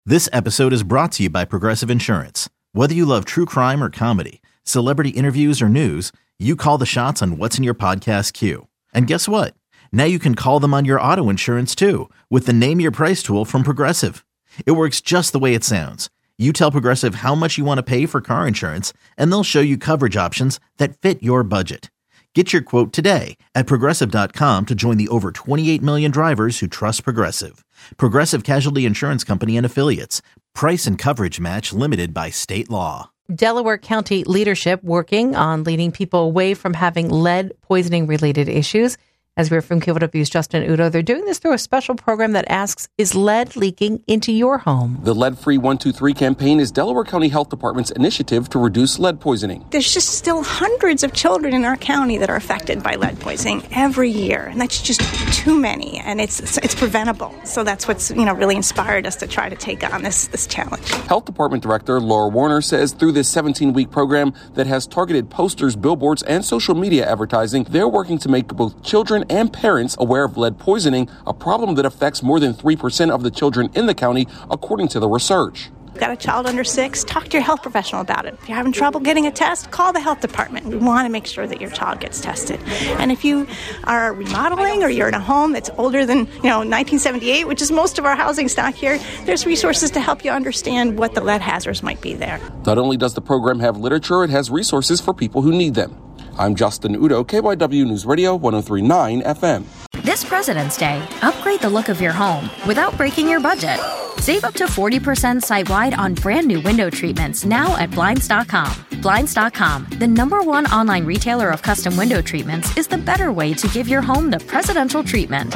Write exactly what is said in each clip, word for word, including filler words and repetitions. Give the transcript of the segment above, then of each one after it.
This episode is brought to you by Progressive Insurance. Whether you love true crime or comedy, celebrity interviews or news, you call the shots on what's in your podcast queue. And guess what? Now you can call them on your auto insurance too with the Name Your Price tool from Progressive. It works just the way it sounds. You tell Progressive how much you want to pay for car insurance, and they'll show you coverage options that fit your budget. Get your quote today at Progressive dot com to join the over twenty-eight million drivers who trust Progressive. Progressive Casualty Insurance Company and Affiliates. Price and coverage match limited by state law. Delaware County leadership working on leading people away from having lead poisoning related issues. As we're from K W W's Justin Udo, they're doing this through a special program that asks, is lead leaking into your home? The Lead Free one two three campaign is Delaware County Health Department's initiative to reduce lead poisoning. There's just still hundreds of children in our county that are affected by lead poisoning every year, and that's just too many, and it's it's, it's preventable. So that's what's you know really inspired us to try to take on this this challenge. Health Department Director Laura Warner says through this seventeen-week program that has targeted posters, billboards, and social media advertising, they're working to make both children and parents aware of lead poisoning, a problem that affects more than three percent of the children in the county, according to the research. Got a child under six? Talk to your health professional about it. If you're having trouble getting a test, call the health department. We want to make sure that your child gets tested. And if you are remodeling or you're in a home that's older than, you know, nineteen seventy-eight, which is most of our housing stock here, there's resources to help you understand what the lead hazards might be there. Not only does the program have literature, it has resources for people who need them. I'm Justin Udo, K Y W News Radio, one oh three point nine F M. This President's Day, upgrade the look of your home without breaking your budget. Save up to forty percent site-wide on brand new window treatments now at Blinds dot com. Blinds dot com, the number one online retailer of custom window treatments, is the better way to give your home the presidential treatment.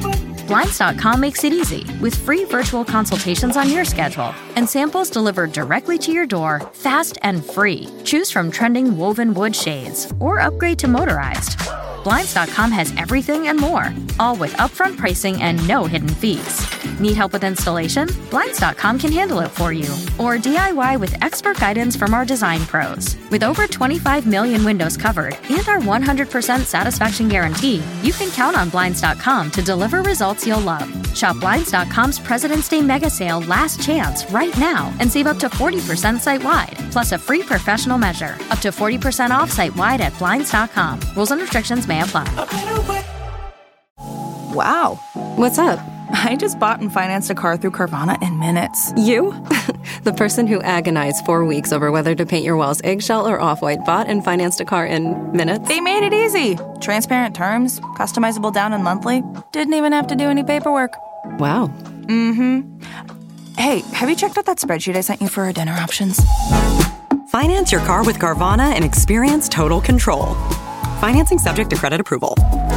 Blinds dot com makes it easy with free virtual consultations on your schedule and samples delivered directly to your door, fast and free. Choose from trending woven wood shades or upgrade to motorized. Blinds dot com has everything and more, all with upfront pricing and no hidden fees. Need help with installation? Blinds dot com can handle it for you. Or D I Y with expert guidance from our design pros. With over twenty-five million windows covered and our one hundred percent satisfaction guarantee, you can count on Blinds dot com to deliver results you'll love. Shop Blinds dot com's President's Day Mega Sale Last Chance right now and save up to forty percent site-wide, plus a free professional measure. Up to forty percent off site-wide at Blinds dot com. Rules and restrictions may apply. Wow. What's up? I just bought and financed a car through Carvana in minutes. You? The person who agonized four weeks over whether to paint your walls eggshell or off-white bought and financed a car in minutes? They made it easy. Transparent terms, customizable down and monthly. Didn't even have to do any paperwork. Wow. Mm-hmm. Hey, have you checked out that spreadsheet I sent you for our dinner options? Finance your car with Carvana and experience total control. Financing subject to credit approval.